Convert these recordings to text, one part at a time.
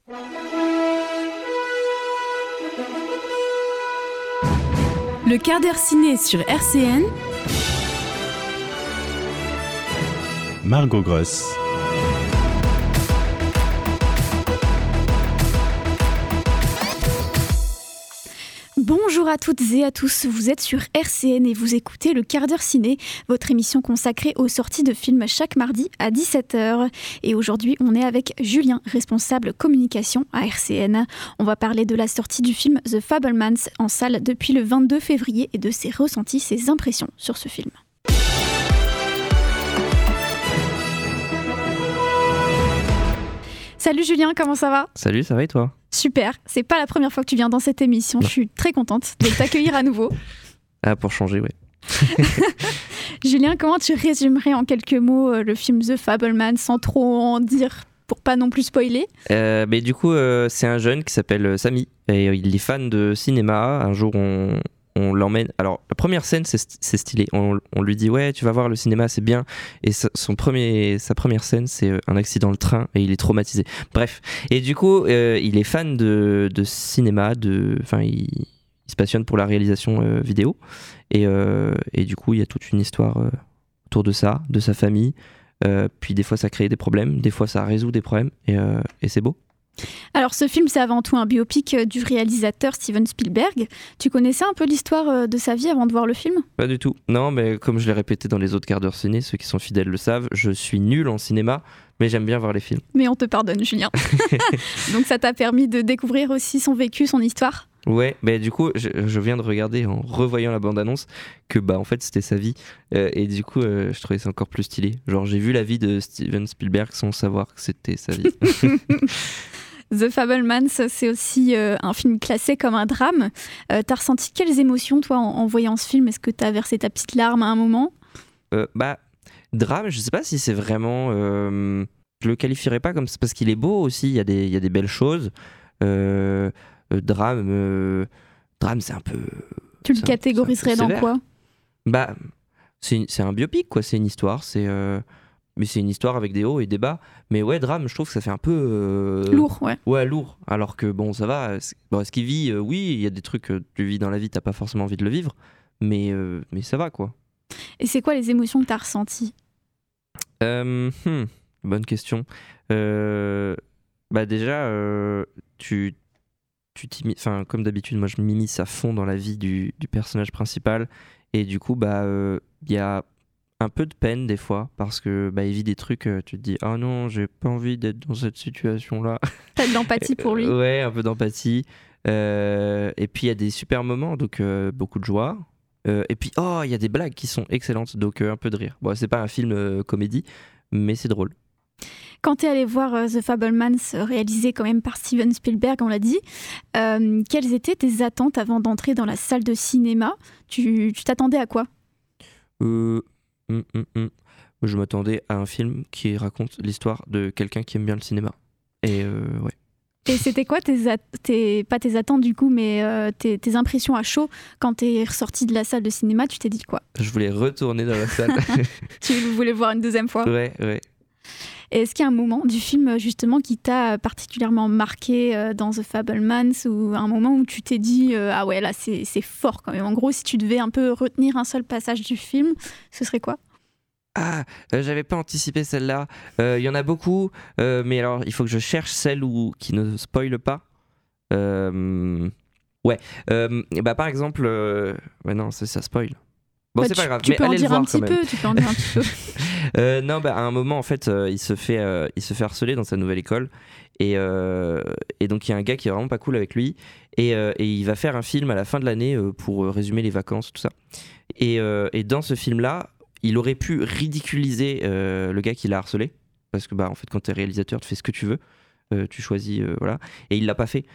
Le quart d'heure ciné sur RCN. Margot Gross. Bonjour à toutes et à tous, vous êtes sur RCN et vous écoutez le quart d'heure ciné, votre émission consacrée aux sorties de films chaque mardi à 17h. Et aujourd'hui, on est avec Julien, responsable communication à RCN. On va parler de la sortie du film The Fabelmans en salle depuis le 22 février et de ses ressentis, ses impressions sur ce film. Salut Julien, comment ça va ? Salut, ça va et toi ? Super, c'est pas la première fois que tu viens dans cette émission, je suis très contente de t'accueillir à nouveau. Ah, pour changer, ouais. Julien, comment tu résumerais en quelques mots le film The Fabelmans sans trop en dire pour pas non plus spoiler ? Mais du coup, c'est un jeune qui s'appelle Samy et il est fan de cinéma. Un jour, on l'emmène. Alors, la première scène, c'est stylé. On lui dit, ouais, tu vas voir le cinéma, c'est bien. Et sa première scène, c'est un accident dans le train et il est traumatisé. Bref. Et du coup, il est fan de cinéma. Enfin, il se passionne pour la réalisation vidéo. Et du coup, il y a toute une histoire autour de ça, de sa famille. Puis des fois, ça crée des problèmes. Des fois, ça résout des problèmes. Et c'est beau. Alors ce film, c'est avant tout un biopic du réalisateur Steven Spielberg. Tu connaissais un peu l'histoire de sa vie avant de voir le film ? Pas du tout. Non, mais comme je l'ai répété dans les autres quarts d'heure ciné, ceux qui sont fidèles le savent, je suis nul en cinéma, mais j'aime bien voir les films. Mais on te pardonne, Julien. Donc ça t'a permis de découvrir aussi son vécu, son histoire ? Ouais, mais du coup, je viens de regarder en revoyant la bande-annonce que en fait c'était sa vie. Et du coup, je trouvais ça encore plus stylé. Genre, j'ai vu la vie de Steven Spielberg sans savoir que c'était sa vie. The Fabelmans, c'est aussi un film classé comme un drame. T'as ressenti quelles émotions, toi, en voyant ce film ? Est-ce que t'as versé ta petite larme à un moment ? Drame, je sais pas si c'est vraiment... je le qualifierais pas comme ça, parce qu'il est beau aussi, il y a des belles choses. Drame, c'est un peu... Tu le catégoriserais dans quoi ? C'est un biopic, quoi. C'est une histoire, mais c'est une histoire avec des hauts et des bas. Mais ouais, drame, je trouve que ça fait un peu... lourd, ouais. Ouais, lourd. Alors que bon, ça va. Ce qu'il vit, oui, il y a des trucs que tu vis dans la vie, t'as pas forcément envie de le vivre. Mais ça va, quoi. Et c'est quoi les émotions que t'as ressenties ? Bonne question. Déjà, tu enfin, comme d'habitude, moi je m'immisce à fond dans la vie du personnage principal. Et du coup, y a un peu de peine des fois parce que il vit des trucs, tu te dis oh non, j'ai pas envie d'être dans cette situation là. T'as de l'empathie pour lui. Ouais, un peu d'empathie. Et puis il y a des super moments, donc beaucoup de joie. Et puis il y a des blagues qui sont excellentes, donc un peu de rire. Bon, c'est pas un film comédie, mais c'est drôle. Quand t'es allé voir The Fabelmans, réalisé quand même par Steven Spielberg, on l'a dit, quelles étaient tes attentes avant d'entrer dans la salle de cinéma ? Tu t'attendais à quoi ? Je m'attendais à un film qui raconte l'histoire de quelqu'un qui aime bien le cinéma. Et ouais. Et c'était quoi pas tes attentes du coup, mais tes impressions à chaud quand t'es ressorti de la salle de cinéma ? Tu t'es dit quoi ? Je voulais retourner dans la salle. Tu voulais le voir une deuxième fois ? Ouais. Et est-ce qu'il y a un moment du film justement qui t'a particulièrement marqué dans The Fabelmans, ou un moment où tu t'es dit ah ouais, là c'est fort quand même. En gros, si tu devais un peu retenir un seul passage du film, ce serait quoi ? J'avais pas anticipé celle-là. Il y en a beaucoup, mais alors il faut que je cherche celle qui ne spoile pas. Par exemple, non, ça spoil. Bon, c'est pas grave. Tu mais peux en allez dire le voir un petit quand même. peu. Tu peux en dire un petit peu. Non, à un moment, en fait, il se fait harceler dans sa nouvelle école. Et donc, il y a un gars qui est vraiment pas cool avec lui. Et il va faire un film à la fin de l'année pour résumer les vacances, tout ça. Et dans ce film-là, il aurait pu ridiculiser le gars qui l'a harcelé. Parce que, en fait, quand t'es réalisateur, tu fais ce que tu veux. Tu choisis, voilà. Et il l'a pas fait.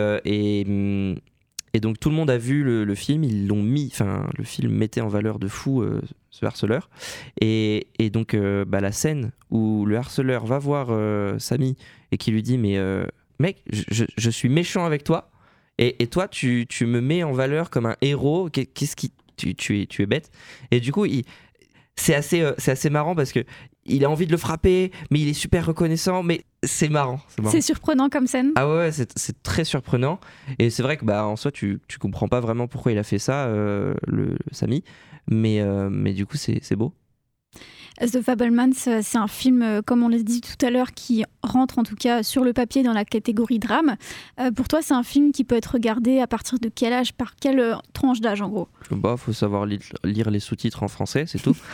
Et donc tout le monde a vu le film, ils l'ont mis, enfin le film mettait en valeur de fou ce harceleur. Et donc la scène où le harceleur va voir Samy et qui lui dit mais mec, je suis méchant avec toi et toi tu me mets en valeur comme un héros, qu'est-ce qui tu es bête. Et du coup c'est assez marrant parce que il a envie de le frapper, mais il est super reconnaissant, mais c'est marrant. C'est surprenant comme scène. Ah ouais, c'est très surprenant. Et c'est vrai que en soi, tu comprends pas vraiment pourquoi il a fait ça, le Samy, mais du coup, c'est beau. The Fabelmans, c'est un film, comme on l'a dit tout à l'heure, qui rentre en tout cas sur le papier dans la catégorie drame. Pour toi, c'est un film qui peut être regardé à partir de quel âge, par quelle tranche d'âge en gros? Faut savoir lire les sous-titres en français, c'est tout.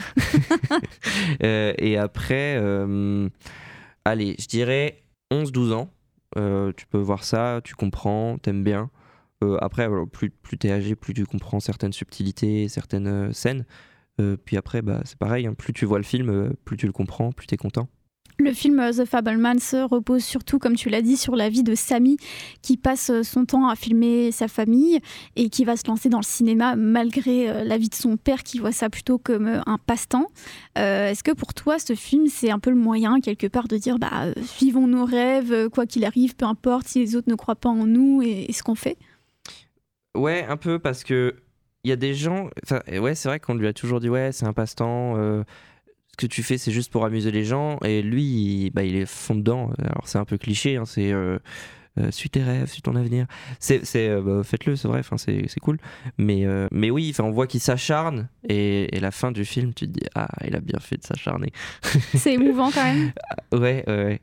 Et après, allez, je dirais 11-12 ans. Tu peux voir ça, tu comprends, t'aimes bien. Après, plus t'es âgé, plus tu comprends certaines subtilités, certaines scènes. Puis après, c'est pareil, hein, plus tu vois le film, plus tu le comprends, plus t'es content. Le film The Fabelmans repose surtout, comme tu l'as dit, sur la vie de Samy, qui passe son temps à filmer sa famille et qui va se lancer dans le cinéma malgré la vie de son père qui voit ça plutôt comme un passe-temps. Est-ce que pour toi, ce film, c'est un peu le moyen, quelque part, de dire vivons nos rêves, quoi qu'il arrive, peu importe si les autres ne croient pas en nous et ce qu'on fait? Ouais, un peu, parce que il y a des gens, ouais, c'est vrai qu'on lui a toujours dit ouais, c'est un passe-temps, ce que tu fais c'est juste pour amuser les gens, et lui il est fond dedans. Alors c'est un peu cliché, hein, c'est suis tes rêves, suis ton avenir, faites-le, c'est vrai, c'est cool, mais oui, on voit qu'il s'acharne, et la fin du film tu te dis ah, il a bien fait de s'acharner. C'est émouvant quand même. Ouais.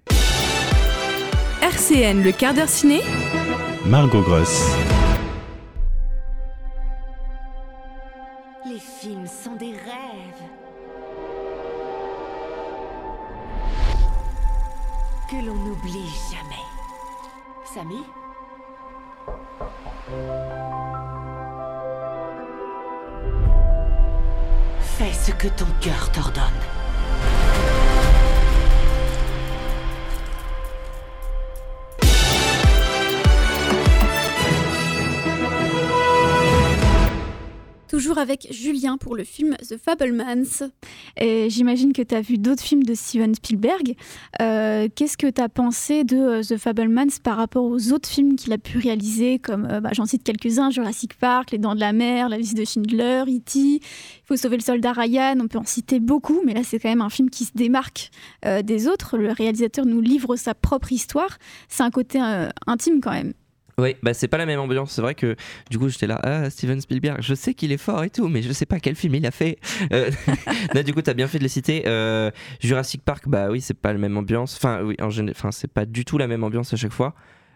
RCN, le quart d'heure ciné, Margot Gross. Les films sont des rêves que l'on n'oublie jamais. Samy ? Fais ce que ton cœur t'ordonne. Toujours avec Julien pour le film The Fabelmans. Et j'imagine que tu as vu d'autres films de Steven Spielberg. Qu'est-ce que tu as pensé de The Fabelmans par rapport aux autres films qu'il a pu réaliser, comme j'en cite quelques-uns, Jurassic Park, Les Dents de la Mer, La Liste de Schindler, E.T., Il faut sauver le soldat Ryan, on peut en citer beaucoup, mais là c'est quand même un film qui se démarque des autres. Le réalisateur nous livre sa propre histoire. C'est un côté intime quand même. Oui, c'est pas la même ambiance. C'est vrai que du coup j'étais là, Steven Spielberg, je sais qu'il est fort et tout, mais je sais pas quel film il a fait. Là, du coup t'as bien fait de les citer. Jurassic Park, oui, c'est pas la même ambiance. C'est pas du tout la même ambiance à chaque fois.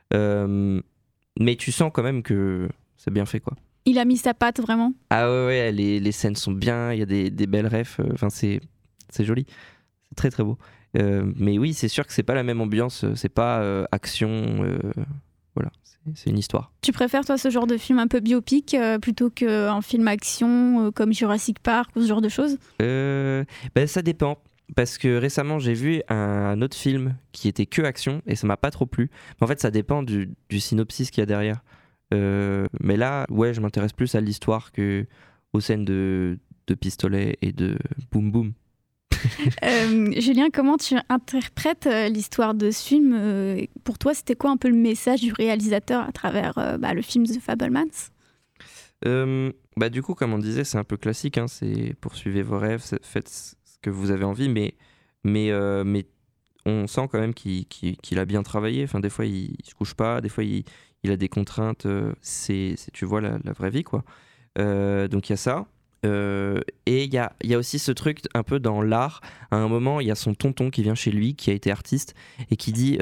Mais tu sens quand même que c'est bien fait, quoi. Il a mis sa patte vraiment. Ah ouais, les scènes sont bien, il y a des belles refs. C'est joli, c'est très très beau. Mais oui, c'est sûr que c'est pas la même ambiance. C'est pas action. Voilà, c'est une histoire. Tu préfères, toi, ce genre de film un peu biopic plutôt qu'un film action comme Jurassic Park ou ce genre de choses? Ça dépend. Parce que récemment, j'ai vu un autre film qui était que action et ça m'a pas trop plu. Mais en fait, ça dépend du synopsis qu'il y a derrière. Mais là, ouais, je m'intéresse plus à l'histoire qu'aux scènes de pistolets et de boum boum. Julien, comment tu interprètes l'histoire de ce film? Pour toi, c'était quoi un peu le message du réalisateur à travers le film The Fabelmans? Du coup, comme on disait, c'est un peu classique, hein, c'est poursuivez vos rêves, faites ce que vous avez envie, mais on sent quand même qu'il a bien travaillé. Enfin, des fois, il se couche pas, des fois, il a des contraintes. Tu vois la vraie vie, quoi. Donc, il y a ça. Et il y a aussi ce truc un peu dans l'art. À un moment, il y a son tonton qui vient chez lui, qui a été artiste, et qui dit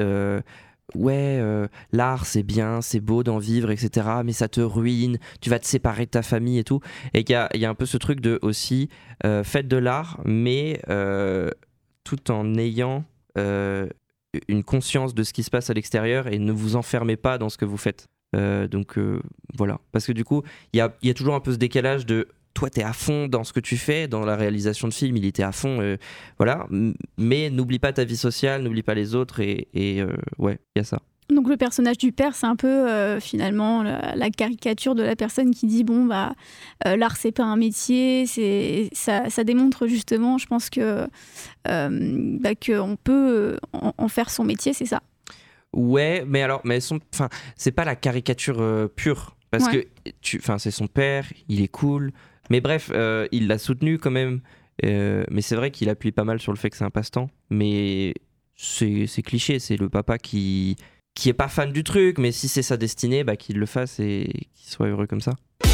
l'art c'est bien, c'est beau d'en vivre, etc., mais ça te ruine, tu vas te séparer de ta famille et tout. Et il y a un peu ce truc de aussi faites de l'art, mais tout en ayant une conscience de ce qui se passe à l'extérieur, et ne vous enfermez pas dans ce que vous faites. Voilà, parce que du coup il y a toujours un peu ce décalage de toi t'es à fond dans ce que tu fais, dans la réalisation de film il était à fond, voilà, mais n'oublie pas ta vie sociale, n'oublie pas les autres, et ouais, il y a ça. Donc le personnage du père, c'est un peu finalement la caricature de la personne qui dit l'art c'est pas un métier, ça démontre justement, je pense que qu'on peut en faire son métier, c'est ça. Ouais, mais c'est pas la caricature pure, parce que c'est son père, il est cool, mais bref, il l'a soutenu quand même, Mais c'est vrai qu'il appuie pas mal sur le fait que c'est un passe-temps. Mais c'est cliché, c'est le papa qui est pas fan du truc, mais si c'est sa destinée, qu'il le fasse et qu'il soit heureux comme ça.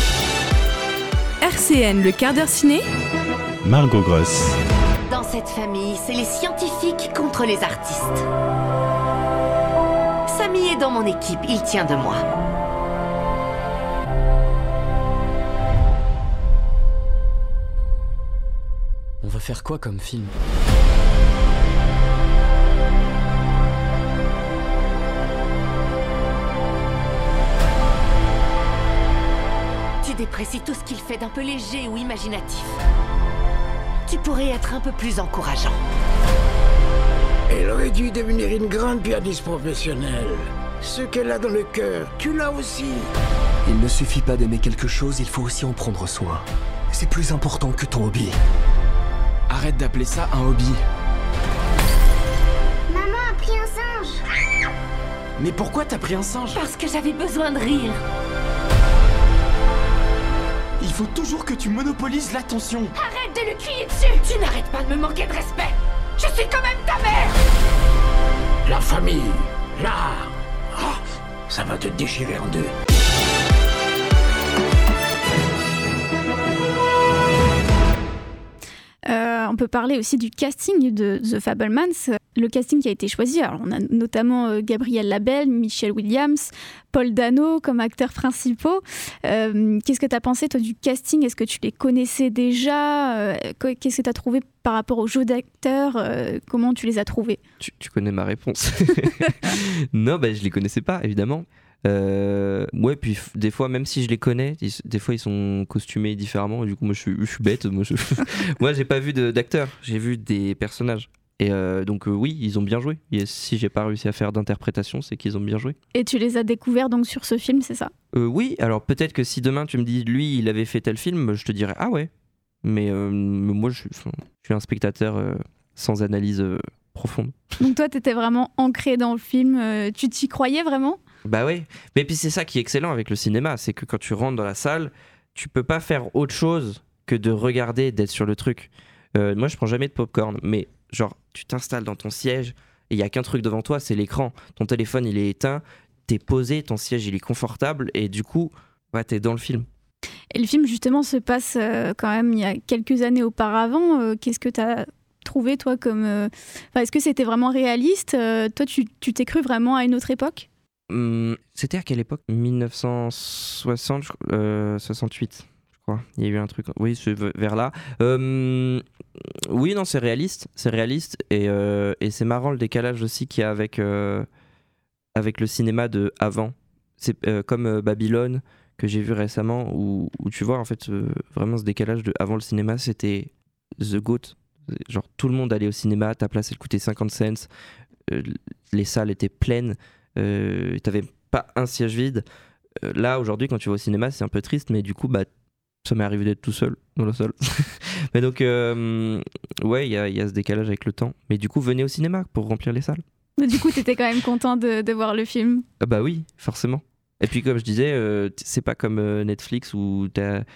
RCN, le quart d'heure ciné. Margot Gross. Dans cette famille, c'est les scientifiques contre les artistes. Samy est dans mon équipe, il tient de moi. On va faire quoi comme film ? Tu déprécies tout ce qu'il fait d'un peu léger ou imaginatif. Tu pourrais être un peu plus encourageant. Elle aurait dû devenir une grande pianiste professionnelle. Ce qu'elle a dans le cœur, tu l'as aussi. Il ne suffit pas d'aimer quelque chose, il faut aussi en prendre soin. C'est plus important que ton hobby. Arrête d'appeler ça un hobby. Maman a pris un singe. Mais pourquoi t'as pris un singe ? Parce que j'avais besoin de rire. Il faut toujours que tu monopolises l'attention. Arrête de lui crier dessus. Tu n'arrêtes pas de me manquer de respect. Je suis quand même ta mère. La famille, l'art. Ah, ça va te déchirer en deux. On peut parler aussi du casting de The Fabelmans. Le casting qui a été choisi, alors on a notamment Gabriel Labelle, Michelle Williams, Paul Dano comme acteurs principaux. Qu'est-ce que tu as pensé, toi, du casting ? Est-ce que tu les connaissais déjà ? Qu'est-ce que tu as trouvé par rapport au jeu d'acteurs ? Comment tu les as trouvés ? Tu connais ma réponse. Non, je les connaissais pas, évidemment. Ouais, puis des fois, même si je les connais, des fois ils sont costumés différemment. Et du coup, moi je suis bête. Moi j'ai pas vu d'acteurs, j'ai vu des personnages. Et donc oui, ils ont bien joué. Et si j'ai pas réussi à faire d'interprétation, c'est qu'ils ont bien joué. Et tu les as découverts donc sur ce film, c'est ça ? Oui, alors peut-être que si demain tu me dis lui il avait fait tel film, je te dirais ah ouais. Mais moi je suis un spectateur sans analyse profonde. Donc toi t'étais vraiment ancré dans le film, tu t'y croyais vraiment ? Bah oui, mais puis c'est ça qui est excellent avec le cinéma, c'est que quand tu rentres dans la salle, tu peux pas faire autre chose que de regarder, d'être sur le truc. Moi je prends jamais de popcorn, mais genre tu t'installes dans ton siège et il y a qu'un truc devant toi, c'est l'écran. Ton téléphone il est éteint, t'es posé, ton siège il est confortable et du coup t'es dans le film. Et le film justement se passe quand même il y a quelques années auparavant. Qu'est-ce que t'as trouvé toi comme... est-ce que c'était vraiment réaliste ? Toi tu t'es cru vraiment à une autre époque ? C'était à quelle époque ? 1960, 68, je crois. Il y a eu un truc. Oui, c'est vers là. Oui, non, c'est réaliste. Et c'est marrant le décalage aussi qu'il y a avec le cinéma de avant. C'est comme Babylone que j'ai vu récemment où tu vois en fait vraiment ce décalage de avant le cinéma, c'était The Goat. Genre tout le monde allait au cinéma, ta place elle coûtait 50 cents, les salles étaient pleines. T'avais pas un siège vide. Là aujourd'hui quand tu vas au cinéma c'est un peu triste, mais du coup ça m'est arrivé d'être tout seul dans la salle. Mais donc ouais il y a ce décalage avec le temps, mais du coup venez au cinéma pour remplir les salles. Du coup t'étais quand même content de voir le film. Bah oui forcément. Et puis comme je disais c'est pas comme Netflix où t'as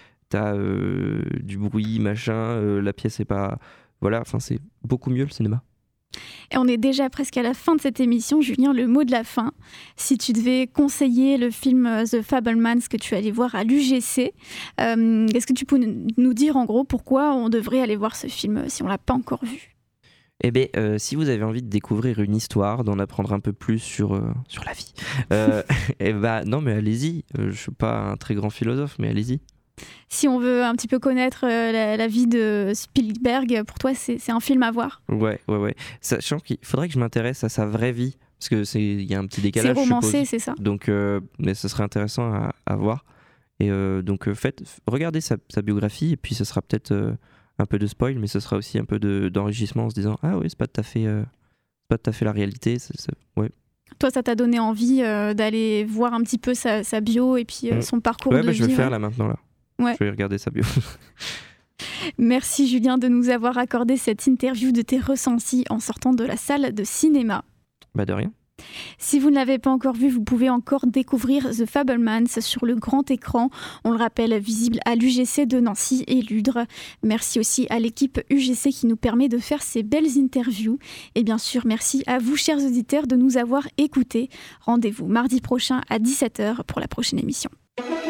du bruit machin, la pièce est pas... Voilà, enfin c'est beaucoup mieux le cinéma. Et on est déjà presque à la fin de cette émission. Julien, le mot de la fin. Si tu devais conseiller le film The Fabelmans que tu allais voir à l'UGC, est-ce que tu peux nous dire en gros pourquoi on devrait aller voir ce film si on ne l'a pas encore vu ? Eh bien, si vous avez envie de découvrir une histoire, d'en apprendre un peu plus sur la vie, non mais allez-y. Je ne suis pas un très grand philosophe, mais allez-y. Si on veut un petit peu connaître la vie de Spielberg, pour toi, c'est un film à voir. Ouais. Sachant qu'il faudrait que je m'intéresse à sa vraie vie, parce qu'il y a un petit décalage. C'est romancé, c'est ça. Donc, mais ce serait intéressant à voir. Et donc, regardez sa biographie, et puis ce sera peut-être un peu de spoil, mais ce sera aussi un peu d'enrichissement en se disant ah oui, c'est pas tout à fait la réalité. Ouais. Toi, ça t'a donné envie d'aller voir un petit peu sa bio et puis son parcours de vie. Je vais le faire là maintenant là. Ouais. Je vais regarder sa bio. Merci Julien de nous avoir accordé cette interview de tes ressentis en sortant de la salle de cinéma. De rien. Si vous ne l'avez pas encore vu, vous pouvez encore découvrir The Fabelmans sur le grand écran. On le rappelle, visible à l'UGC de Nancy et Ludre. Merci aussi à l'équipe UGC qui nous permet de faire ces belles interviews. Et bien sûr, merci à vous, chers auditeurs, de nous avoir écoutés. Rendez-vous mardi prochain à 17h pour la prochaine émission.